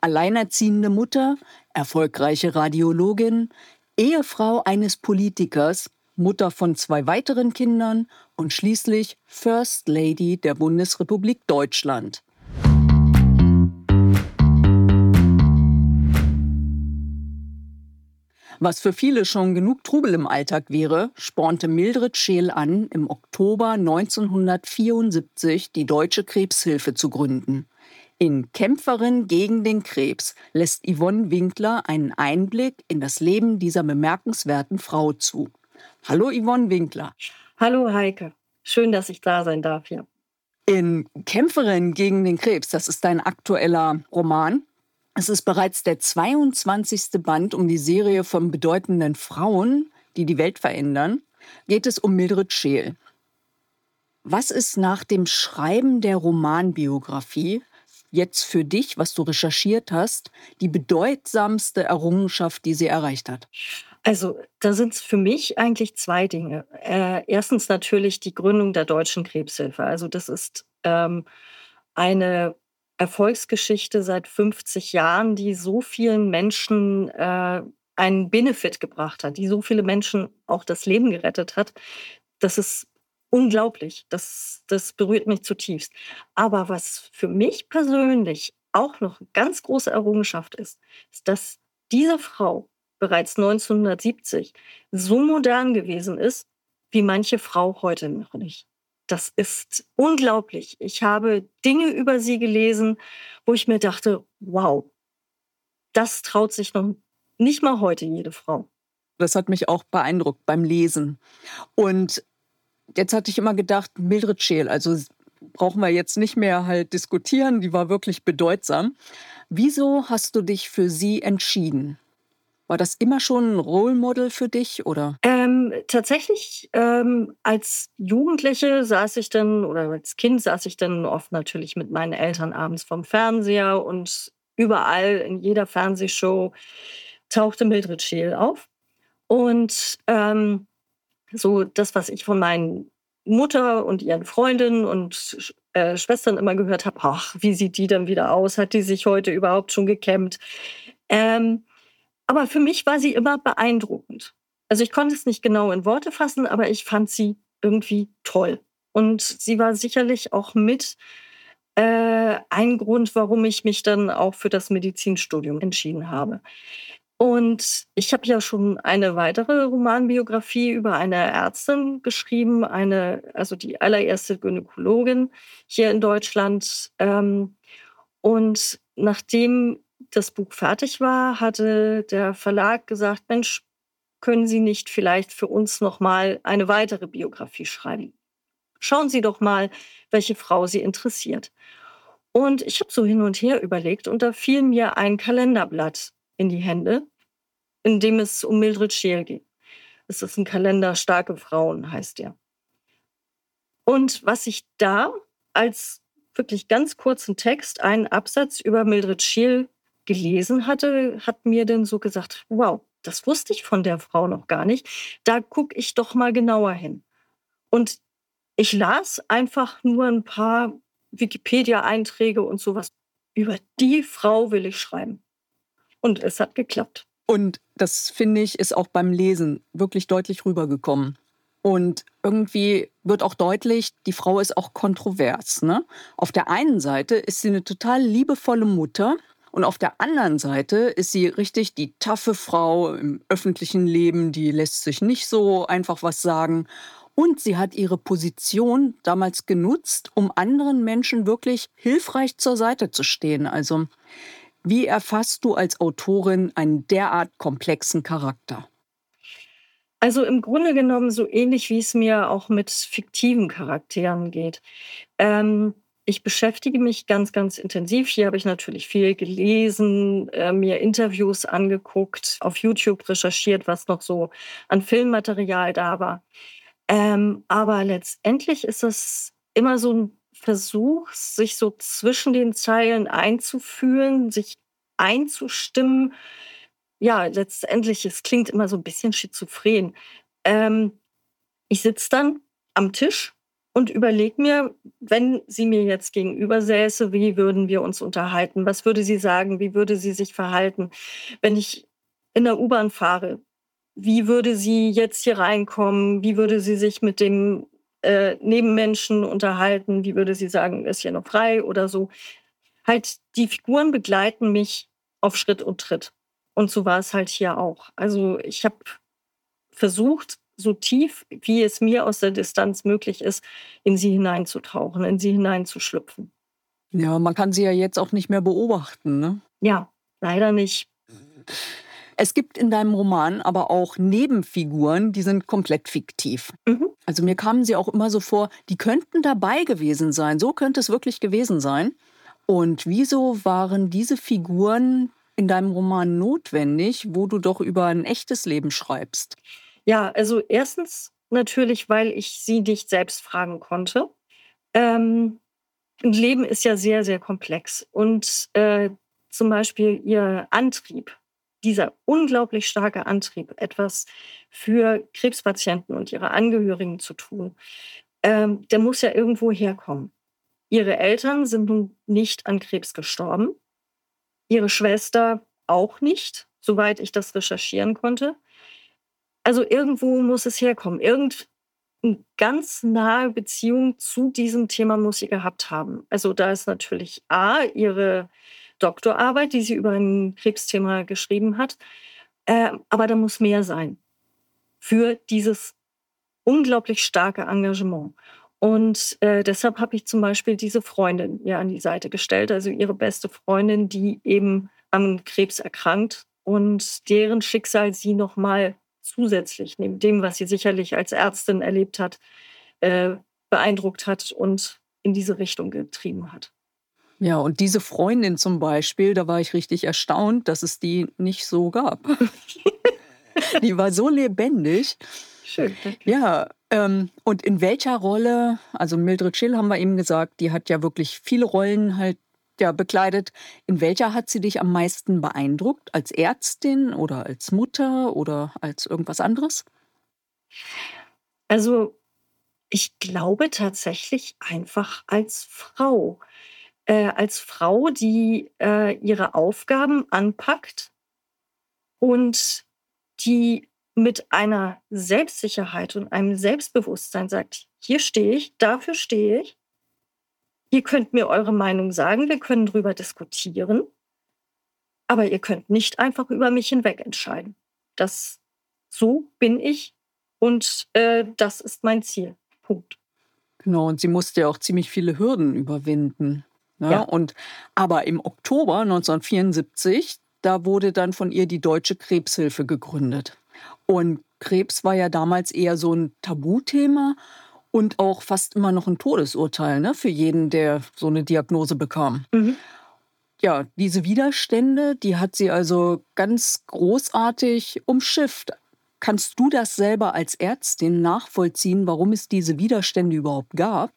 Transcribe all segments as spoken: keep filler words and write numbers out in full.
alleinerziehende Mutter, erfolgreiche Radiologin, Ehefrau eines Politikers, Mutter von zwei weiteren Kindern und schließlich First Lady der Bundesrepublik Deutschland. Was für viele schon genug Trubel im Alltag wäre, spornte Mildred Scheel an, im Oktober neunzehnhundertvierundsiebzig die Deutsche Krebshilfe zu gründen. In Kämpferin gegen den Krebs lässt Yvonne Winkler einen Einblick in das Leben dieser bemerkenswerten Frau zu. Hallo Yvonne Winkler. Hallo Heike, schön, dass ich da sein darf hier. In Kämpferin gegen den Krebs, das ist dein aktueller Roman. Es ist bereits der zweiundzwanzigste Band um die Serie von bedeutenden Frauen, die die Welt verändern, geht es um Mildred Scheel. Was ist nach dem Schreiben der Romanbiografie jetzt für dich, was du recherchiert hast, die bedeutsamste Errungenschaft, die sie erreicht hat? Also da sind es für mich eigentlich zwei Dinge. Äh, erstens natürlich die Gründung der Deutschen Krebshilfe. Also das ist ähm, eine Erfolgsgeschichte seit fünfzig Jahren, die so vielen Menschen äh, einen Benefit gebracht hat, die so viele Menschen auch das Leben gerettet hat. Das ist unglaublich. Das, das berührt mich zutiefst. Aber was für mich persönlich auch noch eine ganz große Errungenschaft ist, ist, dass diese Frau bereits neunzehnhundertsiebzig so modern gewesen ist, wie manche Frau heute noch nicht. Das ist unglaublich. Ich habe Dinge über sie gelesen, wo ich mir dachte, wow, das traut sich noch nicht mal heute jede Frau. Das hat mich auch beeindruckt beim Lesen. Und jetzt hatte ich immer gedacht, Mildred Scheel, also brauchen wir jetzt nicht mehr halt diskutieren, die war wirklich bedeutsam. Wieso hast du dich für sie entschieden? War das immer schon ein Role Model für dich, oder? Ähm, tatsächlich, ähm, als Jugendliche saß ich dann oder als Kind saß ich dann oft natürlich mit meinen Eltern abends vorm Fernseher und überall in jeder Fernsehshow tauchte Mildred Scheel auf. Und, ähm, so das, was ich von meinen Mutter und ihren Freundinnen und Sch äh, Schwestern immer gehört habe: „Ach, wie sieht die denn wieder aus? Hat die sich heute überhaupt schon gekämmt?“ Ähm, aber für mich war sie immer beeindruckend. Also, ich konnte es nicht genau in Worte fassen, aber ich fand sie irgendwie toll. Und sie war sicherlich auch mit, äh, ein Grund, warum ich mich dann auch für das Medizinstudium entschieden habe. Und ich habe ja schon eine weitere Romanbiografie über eine Ärztin geschrieben, eine also die allererste Gynäkologin hier in Deutschland. Ähm, und nachdem das Buch fertig war, hatte der Verlag gesagt: „Mensch, können Sie nicht vielleicht für uns noch mal eine weitere Biografie schreiben? Schauen Sie doch mal, welche Frau Sie interessiert.“ Und ich habe so hin und her überlegt und da fiel mir ein Kalenderblatt in die Hände, in dem es um Mildred Scheel geht. Es ist ein Kalender „Starke Frauen“, heißt der. Und was ich da als wirklich ganz kurzen Text, einen Absatz über Mildred Scheel gelesen hatte, hat mir dann so gesagt: „Wow, das wusste ich von der Frau noch gar nicht. Da gucke ich doch mal genauer hin.“ Und ich las einfach nur ein paar Wikipedia-Einträge und sowas. Über die Frau will ich schreiben. Und es hat geklappt. Und das, finde ich, ist auch beim Lesen wirklich deutlich rübergekommen. Und irgendwie wird auch deutlich, die Frau ist auch kontrovers, ne? Auf der einen Seite ist sie eine total liebevolle Mutter und auf der anderen Seite ist sie richtig die taffe Frau im öffentlichen Leben, die lässt sich nicht so einfach was sagen. Und sie hat ihre Position damals genutzt, um anderen Menschen wirklich hilfreich zur Seite zu stehen. Also, wie erfasst du als Autorin einen derart komplexen Charakter? Also, im Grunde genommen so ähnlich, wie es mir auch mit fiktiven Charakteren geht. Ähm, ich beschäftige mich ganz, ganz intensiv. Hier habe ich natürlich viel gelesen, äh, mir Interviews angeguckt, auf YouTube recherchiert, was noch so an Filmmaterial da war. Ähm, aber letztendlich ist es immer so ein Versuch, sich so zwischen den Zeilen einzufühlen, sich einzustimmen. Ja, letztendlich, es klingt immer so ein bisschen schizophren. Ähm, ich sitze dann am Tisch und überlege mir, wenn sie mir jetzt gegenüber säße, wie würden wir uns unterhalten? Was würde sie sagen? Wie würde sie sich verhalten? Wenn ich in der U-Bahn fahre, wie würde sie jetzt hier reinkommen? Wie würde sie sich mit dem äh, Nebenmenschen unterhalten? Wie würde sie sagen, ist hier noch frei oder so? Halt, die Figuren begleiten mich auf Schritt und Tritt. Und so war es halt hier auch. Also ich habe versucht, so tief, wie es mir aus der Distanz möglich ist, in sie hineinzutauchen, in sie hineinzuschlüpfen. Ja, man kann sie ja jetzt auch nicht mehr beobachten, ne? Ja, leider nicht. Es gibt in deinem Roman aber auch Nebenfiguren, die sind komplett fiktiv. Mhm. Also mir kamen sie auch immer so vor, die könnten dabei gewesen sein. So könnte es wirklich gewesen sein. Und wieso waren diese Figuren in deinem Roman notwendig, wo du doch über ein echtes Leben schreibst? Ja, also erstens natürlich, weil ich sie nicht selbst fragen konnte. Ähm, 'n Leben ist ja sehr, sehr komplex und, äh, zum Beispiel ihr Antrieb, dieser unglaublich starke Antrieb, etwas für Krebspatienten und ihre Angehörigen zu tun, ähm, der muss ja irgendwo herkommen. Ihre Eltern sind nun nicht an Krebs gestorben, ihre Schwester auch nicht, soweit ich das recherchieren konnte. Also, irgendwo muss es herkommen. Irgend 'n ganz nahe Beziehung zu diesem Thema muss sie gehabt haben. Also, da ist natürlich A, ihre Doktorarbeit, die sie über 'n Krebsthema geschrieben hat, ähm, aber da muss mehr sein für dieses unglaublich starke Engagement. Und, äh, deshalb habe ich zum Beispiel diese Freundin ihr an die Seite gestellt, also ihre beste Freundin, die eben an Krebs erkrankt und deren Schicksal sie noch mal zusätzlich neben dem, was sie sicherlich als Ärztin erlebt hat, äh, beeindruckt hat und in diese Richtung getrieben hat. Ja, und diese Freundin zum Beispiel, da war ich richtig erstaunt, dass es die nicht so gab. Die war so lebendig. Schön, danke. Ja, ähm, und in welcher Rolle, also Mildred Schill haben wir eben gesagt, die hat ja wirklich viele Rollen halt, ja, bekleidet. In welcher hat sie dich am meisten beeindruckt? Als Ärztin oder als Mutter oder als irgendwas anderes? Also, ich glaube tatsächlich einfach als Frau. Äh, als Frau, die, äh, ihre Aufgaben anpackt und die mit einer Selbstsicherheit und einem Selbstbewusstsein sagt: „Hier stehe ich, dafür stehe ich. Ihr könnt mir eure Meinung sagen, wir können drüber diskutieren, aber ihr könnt nicht einfach über mich hinweg entscheiden. Das so bin ich und, äh, das ist mein Ziel. Punkt." Genau, und sie musste ja auch ziemlich viele Hürden überwinden, ne? Ja. Und aber im Oktober neunzehnhundertvierundsiebzig, da wurde dann von ihr die Deutsche Krebshilfe gegründet. Und Krebs war ja damals eher so ein Tabuthema und auch fast immer noch ein Todesurteil, ne, für jeden, der so eine Diagnose bekam. Mhm. Ja, diese Widerstände, die hat sie also ganz großartig umschifft. Kannst du das selber als Ärztin nachvollziehen, warum es diese Widerstände überhaupt gab?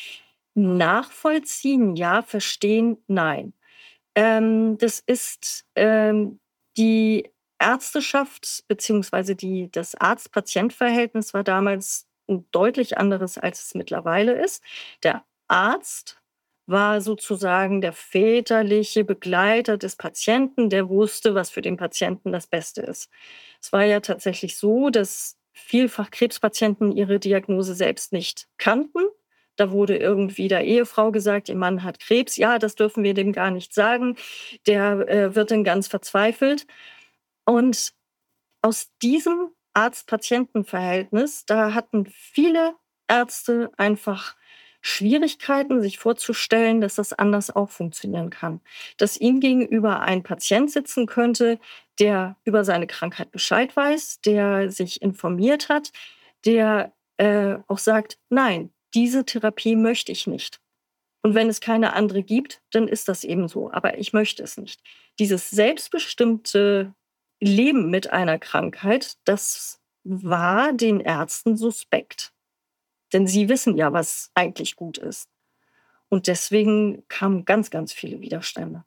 Nachvollziehen ja, verstehen nein. Ähm, das ist, ähm, die Ärzteschaft beziehungsweise die das Arzt-Patient-Verhältnis war damals 'n deutlich anderes, als es mittlerweile ist. Der Arzt war sozusagen der väterliche Begleiter des Patienten, der wusste, was für den Patienten das Beste ist. Es war ja tatsächlich so, dass vielfach Krebspatienten ihre Diagnose selbst nicht kannten. Da wurde irgendwie der Ehefrau gesagt, ihr Mann hat Krebs. Ja, das dürfen wir dem gar nicht sagen. Der äh, wird dann ganz verzweifelt. Und aus diesem Arzt-Patienten-Verhältnis, da hatten viele Ärzte einfach Schwierigkeiten, sich vorzustellen, dass das anders auch funktionieren kann. Dass ihm gegenüber ein Patient sitzen könnte, der über seine Krankheit Bescheid weiß, der sich informiert hat, der äh, auch sagt, nein, diese Therapie möchte ich nicht. Und wenn es keine andere gibt, dann ist das eben so. Aber ich möchte es nicht. Dieses selbstbestimmte Leben mit einer Krankheit, das war den Ärzten suspekt. Denn sie wissen ja, was eigentlich gut ist. Und deswegen kamen ganz, ganz viele Widerstände.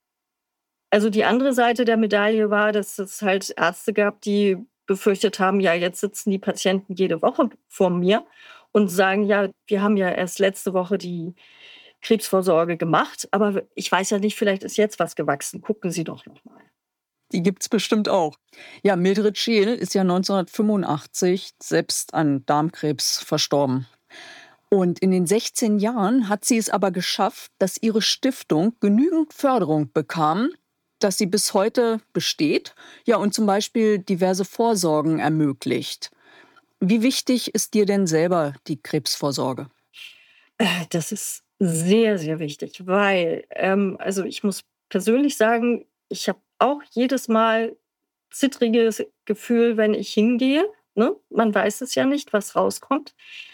Also die andere Seite der Medaille war, dass es halt Ärzte gab, die befürchtet haben, ja, jetzt sitzen die Patienten jede Woche vor mir und sagen: „Ja, wir haben ja erst letzte Woche die Krebsvorsorge gemacht, aber ich weiß ja nicht, vielleicht ist jetzt was gewachsen. Gucken Sie doch noch mal." Die gibt's bestimmt auch. Ja, Mildred Scheel ist ja neunzehnhundertfünfundachtzig selbst an Darmkrebs verstorben. Und in den sechzehn Jahren hat sie es aber geschafft, dass ihre Stiftung genügend Förderung bekam, dass sie bis heute besteht, ja, und zum Beispiel diverse Vorsorgen ermöglicht. Wie wichtig ist dir denn selber die Krebsvorsorge? Äh, das ist sehr, sehr wichtig, weil, ähm also, ich muss persönlich sagen, ich habe auch jedes Mal zittriges Gefühl, wenn ich hingehe, ne? Man weiß es ja nicht, was rauskommt.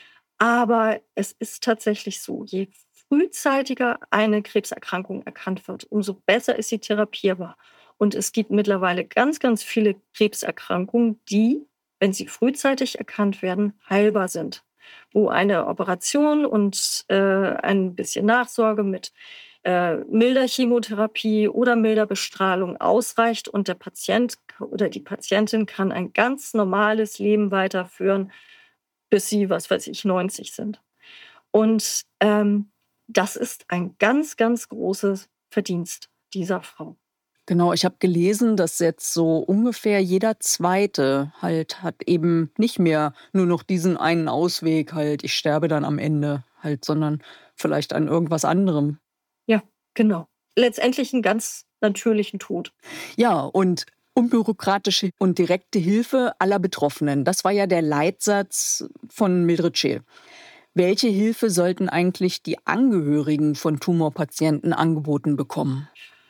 Aber es ist tatsächlich so, je frühzeitiger eine Krebserkrankung erkannt wird, umso besser ist sie therapierbar. Und es gibt mittlerweile ganz, ganz viele Krebserkrankungen, die, wenn sie frühzeitig erkannt werden, heilbar sind, wo eine Operation und, äh, ein bisschen Nachsorge mit, äh, milder Chemotherapie oder milder Bestrahlung ausreicht und der Patient k oder die Patientin kann ein ganz normales Leben weiterführen, bis sie, was weiß ich, neunzig sind. Und, ähm, das ist ein ganz, ganz großes Verdienst dieser Frau. Genau, ich habe gelesen, dass jetzt so ungefähr jeder Zweite halt hat eben nicht mehr nur noch diesen einen Ausweg halt, ich sterbe dann am Ende halt, sondern vielleicht an irgendwas anderem. Ja, genau. Letztendlich 'n ganz natürlichen Tod. Ja, und unbürokratische und direkte Hilfe aller Betroffenen. Das war ja der Leitsatz von Mildred Scheel. Welche Hilfe sollten eigentlich die Angehörigen von Tumorpatienten angeboten bekommen?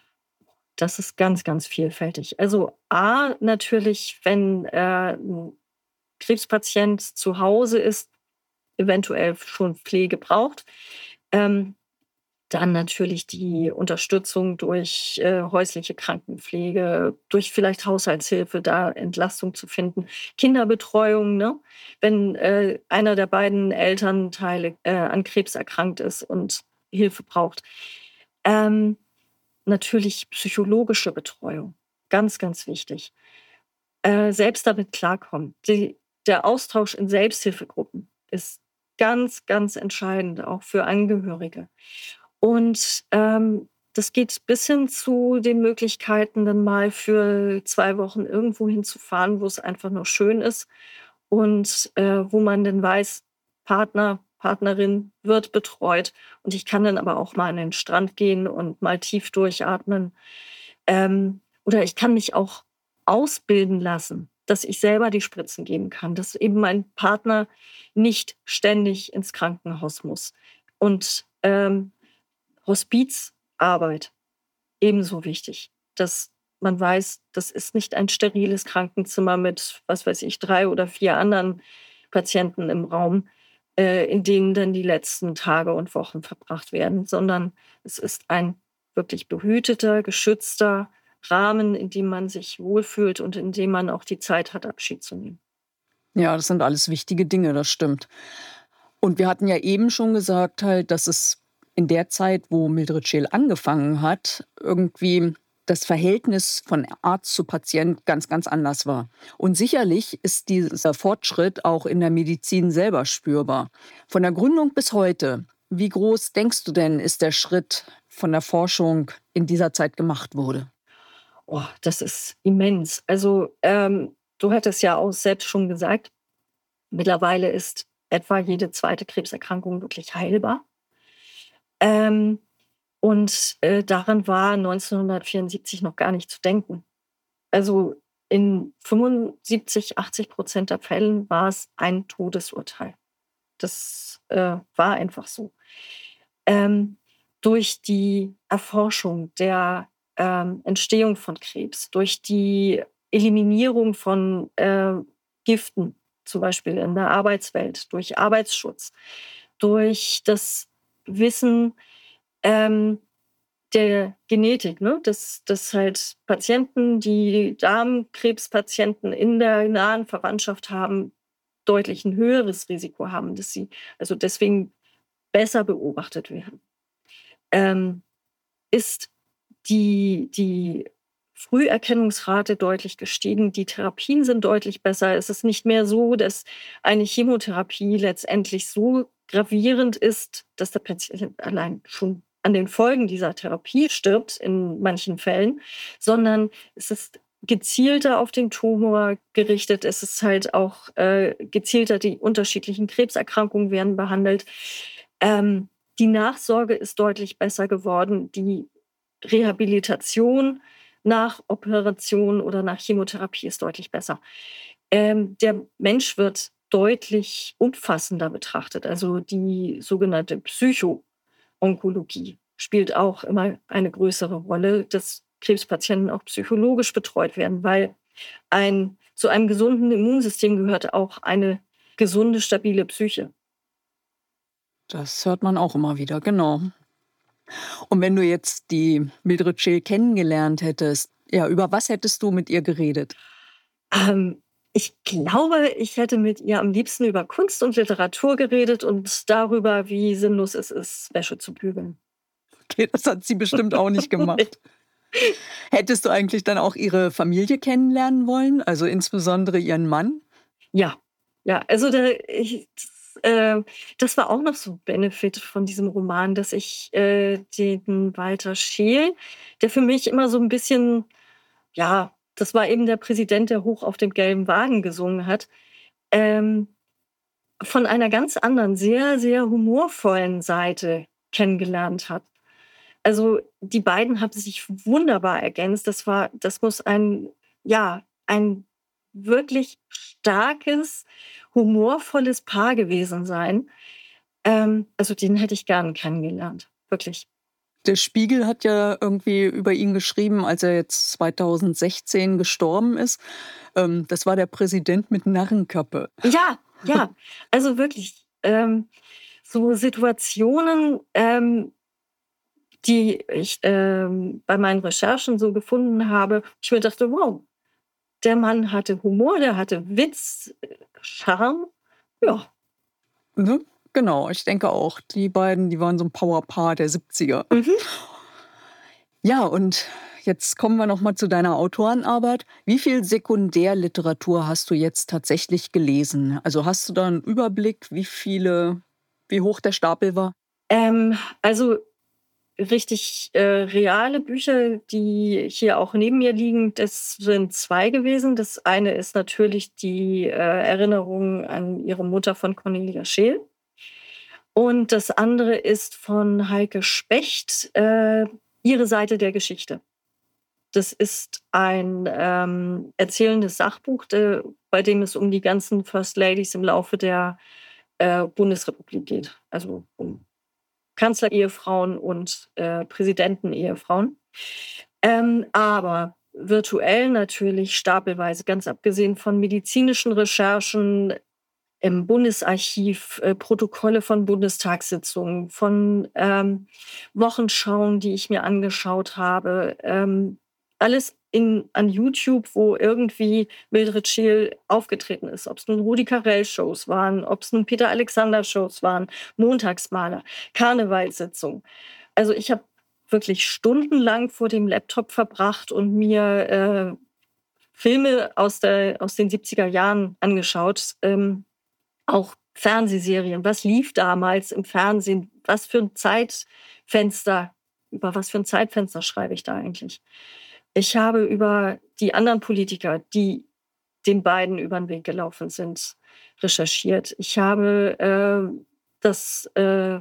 Das ist ganz, ganz vielfältig. Also, A, natürlich, wenn, äh, 'n Krebspatient zu Hause ist, eventuell schon Pflege braucht, ähm, dann natürlich die Unterstützung durch, äh, häusliche Krankenpflege, durch vielleicht Haushaltshilfe, da Entlastung zu finden. Kinderbetreuung, ne? Wenn, äh, einer der beiden Elternteile, äh, an Krebs erkrankt ist und Hilfe braucht. Ähm, natürlich psychologische Betreuung, ganz, ganz wichtig. Äh, selbst damit klarkommen. Die der Austausch in Selbsthilfegruppen ist ganz, ganz entscheidend, auch für Angehörige. Und, ähm, das geht bis hin zu den Möglichkeiten, dann mal für zwei Wochen irgendwo hinzufahren, wo es einfach nur schön ist und, äh, wo man dann weiß, Partner, Partnerin wird betreut und ich kann dann aber auch mal an den Strand gehen und mal tief durchatmen. Ähm, oder ich kann mich auch ausbilden lassen, dass ich selber die Spritzen geben kann, dass eben mein Partner nicht ständig ins Krankenhaus muss. Und, ähm, Hospizarbeit ebenso wichtig, dass man weiß, das ist nicht ein steriles Krankenzimmer mit, was weiß ich, drei oder vier anderen Patienten im Raum, äh, in denen dann die letzten Tage und Wochen verbracht werden, sondern es ist ein wirklich behüteter, geschützter Rahmen, in dem man sich wohlfühlt und in dem man auch die Zeit hat, Abschied zu nehmen. Ja, das sind alles wichtige Dinge, das stimmt. Und wir hatten ja eben schon gesagt halt, dass es in der Zeit, wo Mildred Scheel angefangen hat, irgendwie das Verhältnis von Arzt zu Patient ganz, ganz anders war. Und sicherlich ist dieser Fortschritt auch in der Medizin selber spürbar. Von der Gründung bis heute, wie groß denkst du denn, ist der Schritt von der Forschung in dieser Zeit gemacht wurde? Oh, das ist immens. Also, ähm, du hattest ja auch selbst schon gesagt, mittlerweile ist etwa jede zweite Krebserkrankung wirklich heilbar. Ähm, und, äh, daran war neunzehnhundertvierundsiebzig noch gar nicht zu denken. Also, in fünfundsiebzig, achtzig der Fällen war es ein Todesurteil. Das, äh, war einfach so. Ähm, durch die Erforschung der, ähm, Entstehung von Krebs, durch die Eliminierung von, äh, Giften, zum Beispiel in der Arbeitswelt, durch Arbeitsschutz, durch das Wissen, ähm, der Genetik, ne, dass dass halt Patienten, die Darmkrebspatienten in der nahen Verwandtschaft haben, deutlich 'n höheres Risiko haben, dass sie also deswegen besser beobachtet werden. Ähm, ist die die Früherkennungsrate deutlich gestiegen. Die Therapien sind deutlich besser. Es ist nicht mehr so, dass eine Chemotherapie letztendlich so gravierend ist, dass der Patient allein schon an den Folgen dieser Therapie stirbt in manchen Fällen, sondern es ist gezielter auf den Tumor gerichtet. Es ist halt auch äh, gezielter, die unterschiedlichen Krebserkrankungen werden behandelt. Ähm, die Nachsorge ist deutlich besser geworden. Die Rehabilitation nach Operation oder nach Chemotherapie ist deutlich besser. Ähm, der Mensch wird deutlich umfassender betrachtet. Also die sogenannte Psycho-Onkologie spielt auch immer eine größere Rolle, dass Krebspatienten auch psychologisch betreut werden, weil ein, zu einem gesunden Immunsystem gehört auch eine gesunde, stabile Psyche. Das hört man auch immer wieder, genau. Und wenn du jetzt die Mildred Scheel kennengelernt hättest, ja, über was hättest du mit ihr geredet? Ähm, ich glaube, ich hätte mit ihr am liebsten über Kunst und Literatur geredet und darüber, wie sinnlos es ist, Wäsche zu bügeln. Okay, das hat sie bestimmt auch nicht gemacht. Hättest du eigentlich dann auch ihre Familie kennenlernen wollen, also insbesondere ihren Mann? Ja, ja, also der, ich, das, äh, das war auch noch so 'n Benefit von diesem Roman, dass ich äh, den Walter Scheel, der für mich immer so ein bisschen, ja, das war eben der Präsident, der hoch auf dem gelben Wagen gesungen hat, ähm, von einer ganz anderen, sehr, sehr humorvollen Seite kennengelernt hat. Also, die beiden haben sich wunderbar ergänzt. Das war das muss ein ja, ein wirklich starkes, humorvolles Paar gewesen sein. Ähm, also, den hätte ich gern kennengelernt, wirklich. Der Spiegel hat ja irgendwie über ihn geschrieben, als er jetzt zweitausendsechzehn gestorben ist. Ähm, das war der Präsident mit Narrenkappe. Ja, ja, also wirklich, ähm, so Situationen, ähm, die ich, ähm, bei meinen Recherchen so gefunden habe, ich mir dachte: „Wow, der Mann hatte Humor, der hatte Witz, äh, Charme." Ja. Ne? Genau, ich denke auch. Die beiden, die waren so ein Powerpaar der siebziger. Mhm. Ja, und jetzt kommen wir noch mal zu deiner Autorenarbeit. Wie viel Sekundärliteratur hast du jetzt tatsächlich gelesen? Also, hast du da einen Überblick, wie viele wie hoch der Stapel war? Ähm, also richtig, äh, reale Bücher, die hier auch neben mir liegen, das sind zwei gewesen. Das eine ist natürlich die, äh, Erinnerung an ihre Mutter von Cornelia Scheel. Und das andere ist von Heike Specht, äh, „Ihre Seite der Geschichte." Das ist ein, ähm, erzählendes Sachbuch, de bei dem es um die ganzen First Ladies im Laufe der, äh, Bundesrepublik geht. Also, um Kanzlerehefrauen und, äh, Präsidentenehefrauen. Ähm, aber virtuell natürlich stapelweise, ganz abgesehen von medizinischen Recherchen im Bundesarchiv, äh, Protokolle von Bundestagssitzungen, von, ähm, Wochenschauen, die ich mir angeschaut habe, ähm, alles in an YouTube, wo irgendwie Mildred Scheel aufgetreten ist. Ob's nun Rudi Carrell-Shows waren, ob's nun Peter Alexander-Shows waren, Montagsmaler, Karnevalssitzungen. Also, ich habe wirklich stundenlang vor dem Laptop verbracht und mir, äh, Filme aus der aus den siebziger Jahren angeschaut, ähm, auch Fernsehserien. Was lief damals im Fernsehen? Was für 'n Zeitfenster über was für 'n Zeitfenster schreibe ich da eigentlich? Ich habe über die anderen Politiker, die den beiden über 'n Weg gelaufen sind, recherchiert. Ich habe, ähm, das, äh,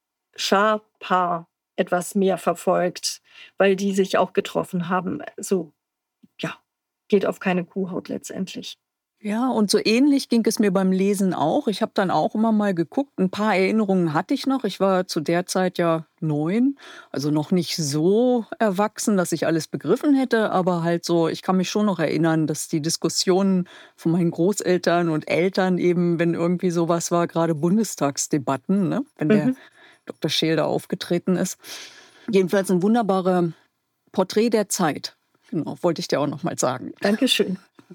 Schah-Paar etwas mehr verfolgt, weil die sich auch getroffen haben. So, ja, geht auf keine Kuhhaut letztendlich. Ja, und so ähnlich ging es mir beim Lesen auch. Ich habe dann auch immer mal geguckt. Ein paar Erinnerungen hatte ich noch. Ich war zu der Zeit ja neun, also noch nicht so erwachsen, dass ich alles begriffen hätte, aber halt so, ich kann mich schon noch erinnern, dass die Diskussionen von meinen Großeltern und Eltern eben, wenn irgendwie sowas war, gerade Bundestagsdebatten, ne, wenn der Mhm. Doktor Scheel da aufgetreten ist. Jedenfalls ein wunderbares Porträt der Zeit. Genau, wollte ich dir auch noch mal sagen. Dankeschön.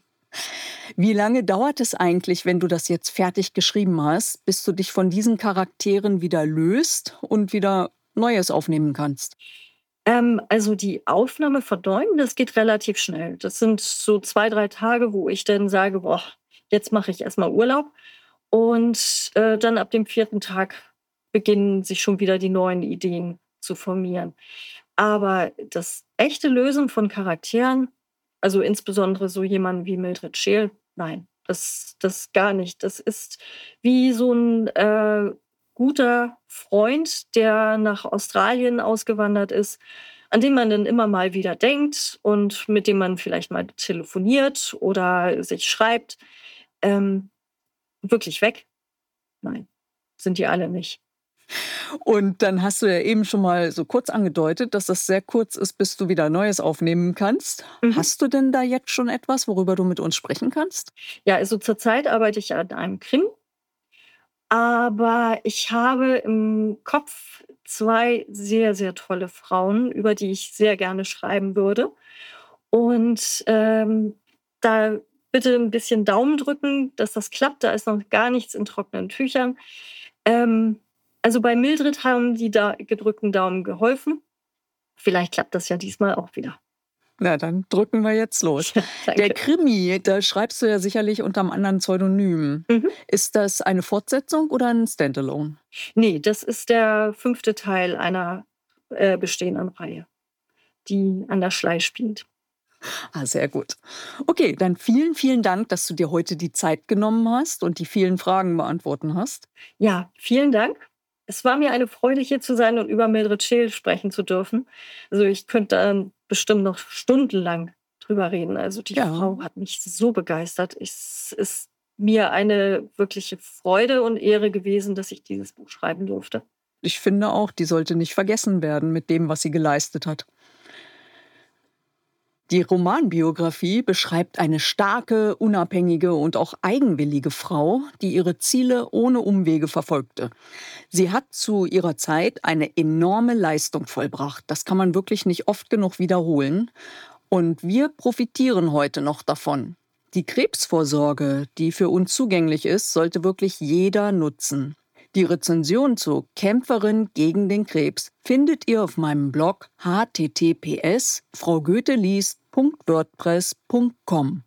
Wie lange dauert es eigentlich, wenn du das jetzt fertig geschrieben hast, bis du dich von diesen Charakteren wieder löst und wieder Neues aufnehmen kannst? Ähm, also die Aufnahme verdrängen, das geht relativ schnell. Das sind so zwei, drei Tage, wo ich dann sage: „Boah, jetzt mache ich erst mal Urlaub.“ Und, äh, dann ab dem vierten Tag beginnen sich schon wieder die neuen Ideen zu formieren. Aber das echte Lösen von Charakteren, also insbesondere so jemanden wie Mildred Scheel, nein, das das gar nicht. Das ist wie so 'n, äh, guter Freund, der nach Australien ausgewandert ist, an den man dann immer mal wieder denkt und mit dem man vielleicht mal telefoniert oder sich schreibt. Ähm, wirklich weg? Nein, sind die alle nicht. Und dann hast du ja eben schon mal so kurz angedeutet, dass das sehr kurz ist, bis du wieder Neues aufnehmen kannst. Mhm. Hast du denn da jetzt schon etwas, worüber du mit uns sprechen kannst? Ja, also zurzeit arbeite ich an einem Krimi, aber ich habe im Kopf zwei sehr, sehr tolle Frauen, über die ich sehr gerne schreiben würde. Und, ähm, da bitte 'n bisschen Daumen drücken, dass das klappt. Da ist noch gar nichts in trockenen Tüchern. Ähm, also bei Mildred haben die da gedrückten Daumen geholfen. Vielleicht klappt das ja diesmal auch wieder. Na, dann drücken wir jetzt los. Ja, Der danke. Krimi, da schreibst du ja sicherlich unter 'm anderen Pseudonym. Mhm. Ist das eine Fortsetzung oder 'n Stand-alone? Ne, das ist der fünfte Teil einer, äh, bestehenden Reihe, die an der Schlei spielt. Ah, sehr gut. Okay, dann vielen, vielen Dank, dass du dir heute die Zeit genommen hast und die vielen Fragen beantworten hast. Ja, vielen Dank. Es war mir eine Freude, hier zu sein und über Mildred Scheel sprechen zu dürfen. Also, ich könnte da bestimmt noch stundenlang drüber reden. Also, die Ja, Frau hat mich so begeistert. Es ist mir eine wirkliche Freude und Ehre gewesen, dass ich dieses Buch schreiben durfte. ich finde auch, die sollte nicht vergessen werden mit dem, was sie geleistet hat. Die Romanbiografie beschreibt eine starke, unabhängige und auch eigenwillige Frau, die ihre Ziele ohne Umwege verfolgte. Sie hat zu ihrer Zeit eine enorme Leistung vollbracht. Das kann man wirklich nicht oft genug wiederholen. Und wir profitieren heute noch davon. Die Krebsvorsorge, die für uns zugänglich ist, sollte wirklich jeder nutzen. Die Rezension zu Kämpferin gegen den Krebs findet ihr auf meinem Blog h t t p s punkt frau goethe liest punkt wordpress punkt com.